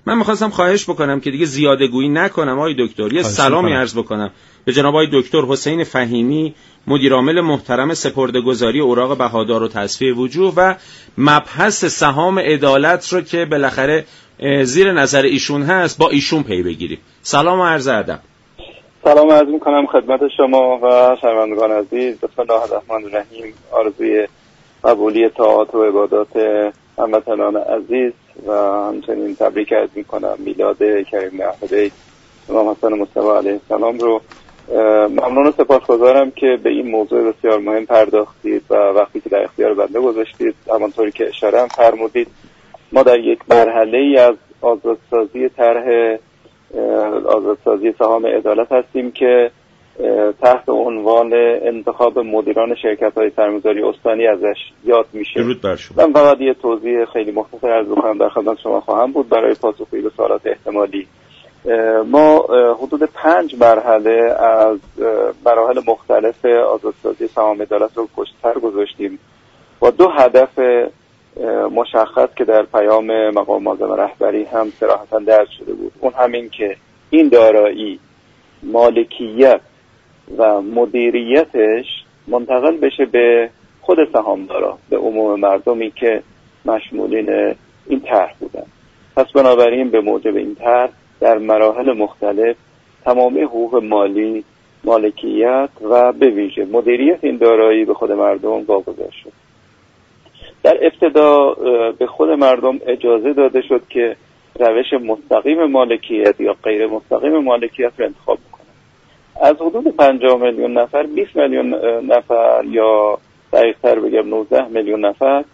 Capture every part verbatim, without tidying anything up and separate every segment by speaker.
Speaker 1: من می‌خواستم خواهش بکنم که دیگه زیاده گویی نکنم آقای دکتر، یه سلامی عرض بکنم به جناب آقای دکتر حسین فهیمی، مدیر عامل محترم سپرده‌گذاری اوراق بهادار و تصفیه وجوه و مبحث سهام عدالت رو که بالاخره زیر نظر ایشون هست با ایشون پی بگیریم. سلام و عرض ادب.
Speaker 2: سلام عرض می‌کنم خدمت شما و شنوندگان عزیز. بسم الله الرحمن الرحیم. آرزوی قبولی طاعات و عبادات هموطنان عزیز و همچنین تبریک عرض می‌کنم میلاد کریم احمد بیت امام حسن مصطفی علیه السلام رو. ممنون و سپاسگزارم که به این موضوع بسیار مهم پرداختید و وقتی که در اختیار بنده گذاشتید، همانطوری که اشاره هم فرمودید، ما در یک مرحله‌ای از آزادسازی طرح آزادسازی سهام عدالت هستیم که تحت عنوان انتخاب مدیران شرکت‌های سرمایه‌گذاری استانی ازش یاد میشه.
Speaker 1: درود بر شما.
Speaker 2: من فقط یه توضیح خیلی مختصر عرض بکنم در خدمت شما خواهم بود برای پاسخگویی به سوالات احتمالی. ما حدود پنج مرحله از مراحل مختلف آزادسازی سهام عدالت رو پشت سر گذاشتیم با دو هدف مشخص که در پیام مقام معظم رهبری هم صراحتاً درج شده بود. اون همین که این دارایی مالکیت و مدیریتش منتقل بشه به خود سهامدارا، به عموم مردمی که مشمولین این طرح بودن. پس بنابراین به موجب این طرح در مراحل مختلف تمامی حقوق مالی، مالکیت و به ویژه مدیریت این دارایی به خود مردم واگذار شد. در ابتدا به خود مردم اجازه داده شد که روش مستقیم مالکیت یا غیر مستقیم مالکیت رو انتخاب کنند. از حدود پنجاه میلیون نفر بیست میلیون نفر یا دقیق‌تر بگم نوزده میلیون نفر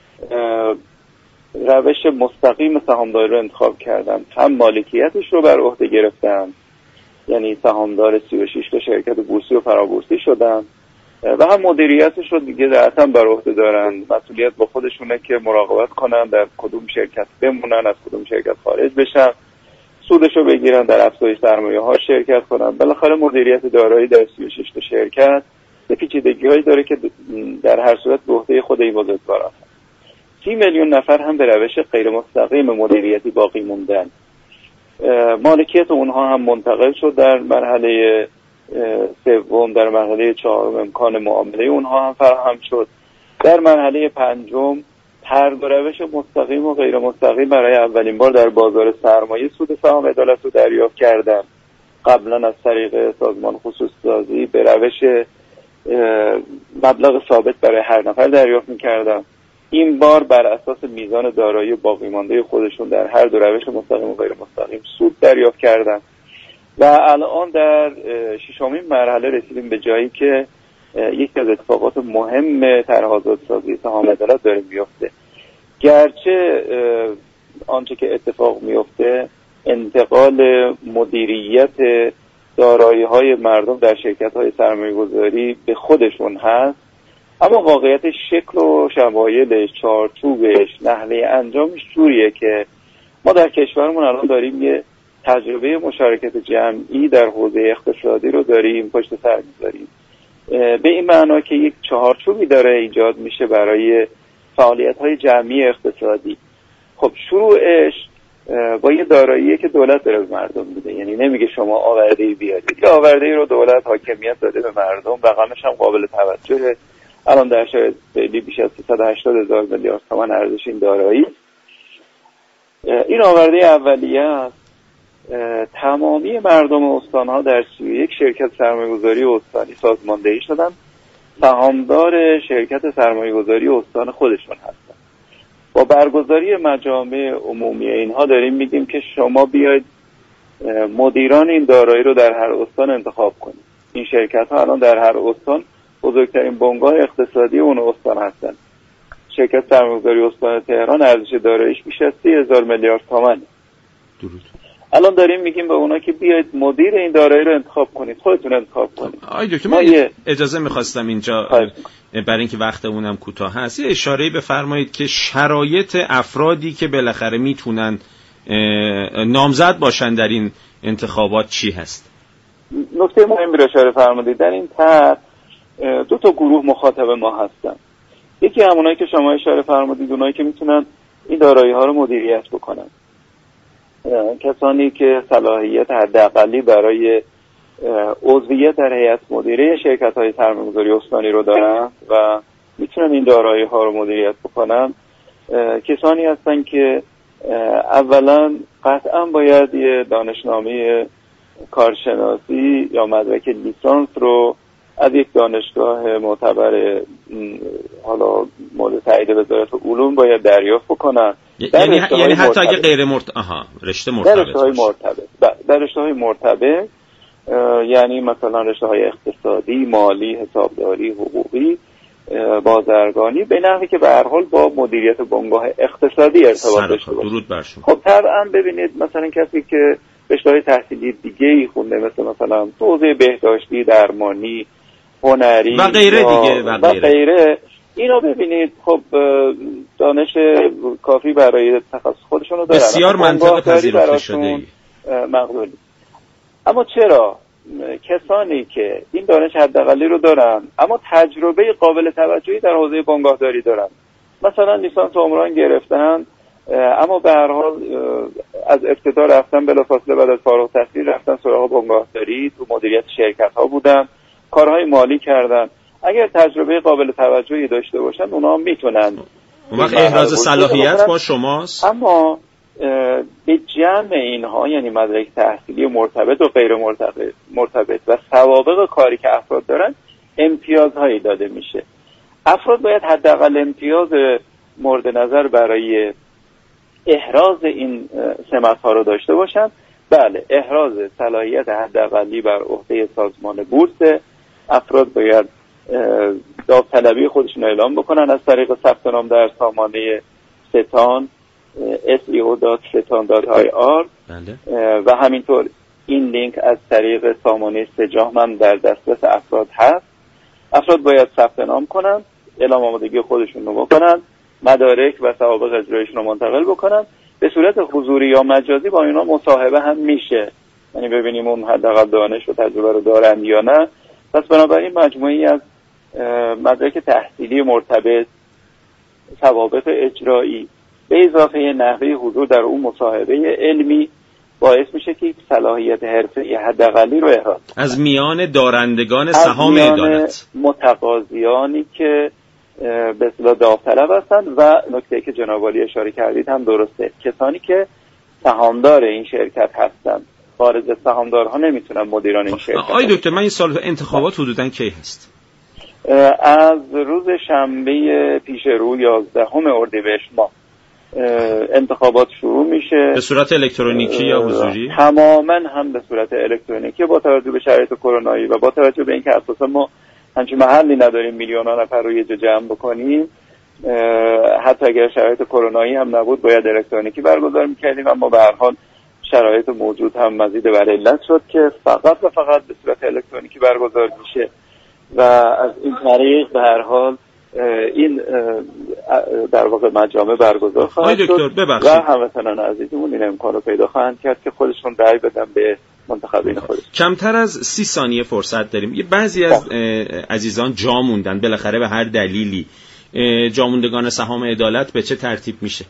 Speaker 2: روش مستقیم سهامداری رو انتخاب کردند. هم مالکیتش رو بر عهده گرفتن، یعنی سهامدار سی و شش تا شرکت بورسی و فرابورسی شدن، و هم مدیریتش رو دیگه ذاتاً بر عهده دارن. مسئولیت با خودشونه که مراقبت کنن در کدوم شرکت بمونن، از کدوم شرکت خارج بشن، سودش رو بگیرن، در افزایش سرمایه ها شرکت کنن. بالاخره مدیریت دارایی در سی و شش تا شرکت به پیچیدگی‌هایی داره که در هر صورت به عهده خود این بزرگواران. سی میلیون نفر هم به روش غیر مستقیم مدیریتی باقی موندن. مالکیت اونها هم منتقل شد در مرحله سوم، در مرحله چهارم امکان معامله اونها هم فراهم شد. در مرحله پنجم هر دو روش مستقیم و غیر مستقیم برای اولین بار در بازار سرمایه سود سهام عدالت رو دریافت کردن. قبلا از طریق سازمان خصوصی سازی به روش مبلغ ثابت برای هر نفر دریافت می‌کردن. این بار بر اساس میزان دارایی باقی مانده خودشون در هر دو روش مستقیم و غیر مستقیم سود دریافت کردن. و الان در ششمین مرحله رسیدیم به جایی که یکی از اتفاقات مهم طرح آزادسازی سهام عدالت داره میفته. گرچه آنچه که اتفاق میفته انتقال مدیریت دارایی‌های مردم در شرکت‌های سرمایه‌گذاری به خودشون هست، اما واقعیت شکل و شمایلش، چارچوبش، نحوه انجامش جوریه که ما در کشورمون الان داریم یه تجربه مشارکت جمعی در حوزه اقتصادی رو داریم پشت سر می‌ذاریم، به این معنا که یک چهارچوبی داره ایجاد میشه برای فعالیت‌های جمعی اقتصادی. خب شروعش با یه داراییه که دولت داره به مردم میده، یعنی نمیگه شما آورده‌ای بیارید، یه آورده‌ای رو دولت حاکمیت داده به مردم، رقمش هم قابل توجهه. الان در شرایط فعلی بیش از سیصد و هشتاد هزار میلیارد تومان ارزش این دارایی. این آورده اولیه است. تمامی مردم استان‌ها در سی و یک شرکت سرمایه‌گذاری استانی سازماندهی شدن، سهامدار شرکت سرمایه‌گذاری استان خودشون هستن. با برگزاری مجامع عمومی اینها داریم میگیم که شما بیاید مدیران این دارایی رو در هر استان انتخاب کنید. این شرکت‌ها الان در هر استان بزرگترین بنگاه اقتصادی اون استان هستن. شرکت سرمایه‌گذاری استان تهران ارزش داراییش بیش از سی هزار میلیارد تومان.
Speaker 1: درود.
Speaker 2: الان داریم میگیم به اونا که بیاید مدیر این دارایی رو انتخاب کنید، خودتون انتخاب کنید.
Speaker 1: آی دکتر من یه... اجازه می‌خواستم اینجا
Speaker 2: خواهد.
Speaker 1: برای اینکه وقتمون هم کوتاه هست یه اشاره‌ای بفرمایید که شرایط افرادی که بالاخره میتونن نامزد باشن در این انتخابات چی هست؟
Speaker 2: نکته مهمی رو اشاره فرمودید. در این طرح دو تا گروه مخاطب ما هستن. یکی همونایی که شما اشاره فرمودید، اونایی که میتونن این دارایی ها رو مدیریت بکنن. کسانی که صلاحیت حداقلی برای عضویت در هیئت مدیره شرکت‌های سرمایه‌گذاری استانی رو دارن و میتونن این دارایی‌ها رو مدیریت بکنن، کسانی هستن که اولا قطعا باید یه دانشنامه کارشناسی یا مدرک لیسانس رو از یک دانشگاه معتبر حالا مورد تایید وزارت علوم باید دریافت بکنن.
Speaker 1: یعنی یعنی حتی اگه غیر مرت... آها رشته مرتبط
Speaker 2: در رشته‌های مرتبط در رشته‌های مرتبط یعنی مثلا رشته‌های اقتصادی، مالی، حسابداری، حقوقی، بازرگانی، به نحوی که به هر حال با مدیریت بنگاه اقتصادی ارتباط داشته باشه.
Speaker 1: درود بر شما.
Speaker 2: خب طبعا ببینید مثلا کسی که رشته‌های تحصیلی دیگه‌ای خونده مثل مثلا حوزه بهداشتی، درمانی، هنری
Speaker 1: و غیره دیگه و غیره, و غیره
Speaker 2: اینو ببینید خب دانش کافی برای تخصص خودشون رو دارن،
Speaker 1: بسیار منطقه پذیرفته شده
Speaker 2: مقبولی. اما چرا کسانی که این دانش حداقلی رو دارن اما تجربه قابل توجهی در حوزه بنگاهداری دارن، مثلا لیسانس عمران گرفتن اما به هر حال از ابتدا رفتن بلافاصله بعد از فارغ التحصیل رفتن سراغ بنگاهداری، تو مدیریت شرکت‌ها بودن، کارهای مالی کردن، اگر تجربه قابل توجهی داشته باشن اونا میتونن
Speaker 1: اون وقت احراز صلاحیت با شماست.
Speaker 2: اما به جمع اینها یعنی مدرک تحصیلی مرتبط و غیر مرتبط, مرتبط و سوابق کاری که افراد دارن امتیازهایی داده میشه. افراد باید حداقل امتیاز مورد نظر برای احراز این سمت‌ها رو داشته باشن. بله، احراز صلاحیت حداقلی بر عهده سازمان بورس، افراد باید داوطلبی خودشون اعلام بکنن از طریق ثبت نام در سامانه ستان اس ای او دات ستان دات آی آر و همینطور این لینک از طریق سامانه سجام هم در دسترس افراد هست. افراد باید ثبت نام کنن، اعلام آمادگی خودشون رو بکنن، مدارک و سوابق اجرایشون رو منتقل بکنن. به صورت حضوری یا مجازی با اینا مصاحبه هم میشه، یعنی ببینیم اون حداقل دانش و تجربه رو دارن یا نه. پس بنابراین مجموعی از مدرک تحصیلی مرتبط، سوابق اجرایی به اضافه نحوه حضور در اون مصاحبه علمی باعث میشه که صلاحیت حرفه‌ای حداقلی رو احراز
Speaker 1: از میان دارندگان سهام عدالت،
Speaker 2: متقاضیانی که به اصطلاح داوطلب هستن و نکته که جناب عالی اشاره کردید هم درسته، کسانی که سهامدار این شرکت هستن. خارج از سهامدارها نمیتونن مدیران این شرکت.
Speaker 1: آقای دکتر، من این سال انتخابات حدوداً کی هست؟
Speaker 2: از روز شنبه پیش رو یازدهم اردیبهشت ماه انتخابات شروع میشه.
Speaker 1: به صورت الکترونیکی یا حضوری؟
Speaker 2: تماما هم به صورت الکترونیکی با توجه به شرایط کرونایی و با توجه به اینکه اساسا ما همچین محلی نداریم میلیون‌ها نفر رو یه جا جمع بکنیم، حتی اگر شرایط کرونایی هم نبود باید الکترونیکی برگزار میکردیم، اما به هر حال شرایط موجود هم مزید بر علت شد که فقط و فقط به صورت الکترونیکی برگزار میشه و از این طریق به هر حال این در واقع مجامع برگزار خواهد شد و هموطنان عزیزمون این امکان رو پیدا خواهند کرد که خودشون رأی بدن به منتخبین خودشون.
Speaker 1: کمتر از سی ثانیه فرصت داریم. یه بعضی از عزیزان جا موندن بالاخره به هر دلیلی. جاموندگان سهام عدالت به چه ترتیب میشه؟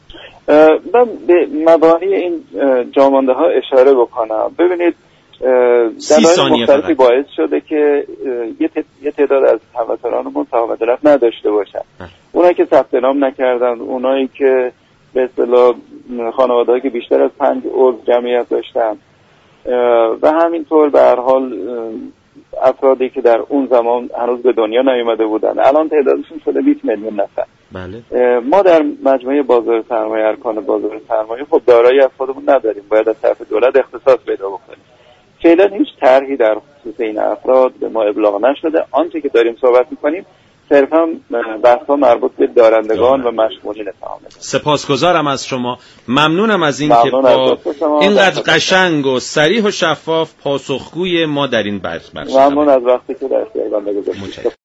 Speaker 2: من به مبانی این جامانده ها اشاره بکنم. ببینید دلایل مختلفی باعث شده که یه تعداد از هموطنانمون سهام عدالت نداشته باشن. اونایی که ثبت نام نکردن، اونایی که به اصطلاح خانواده‌ای که بیشتر از پنج عضو جمعیت داشتن و همینطور به هر حال افرادی که در اون زمان هنوز به دنیا نیامده بودن، الان تعدادشون شده بیست میلیون نفر.
Speaker 1: بله.
Speaker 2: ما در مجموعه بازار سرمایه، ارکان بازار سرمایه خب دارایی از خودمون نداریم، باید از طرف دولت اختصاص پیدا بکنیم. فعلا هیچ طرحی در خصوص این افراد به ما ابلاغ نشده. آنچه که داریم صحبت می‌کنیم صرفا بحث‌ها مربوط به دارندگان و مشمولین سهام.
Speaker 1: سپاسگزارم از شما، ممنونم از این که با اینقدر قشنگ و صریح و شفاف پاسخگوی ما در این بحث باشید.
Speaker 2: ممنون از وقتی که در اختیار بنده گذاشتید.